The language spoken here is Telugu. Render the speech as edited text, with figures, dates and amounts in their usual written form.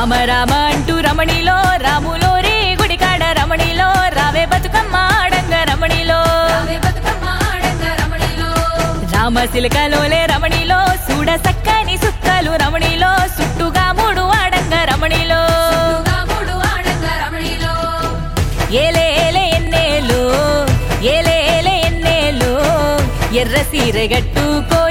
రామ రామ అంటూ రమణిలో రాములోరి గుడికాడ రమణిలో రావే బతుకమ్మ ఆడంగ రమణిలో రామ సిలకలోలే రమణిలో చూడ సక్కని సుక్కలు రమణిలో సుట్టుగా మూడు ఆడంగ రమణిలో ఏలే ఏలే ఎన్నేలు ఏలే ఏలే ఎన్నేలు ఎర్ర సీరె గట్టుకో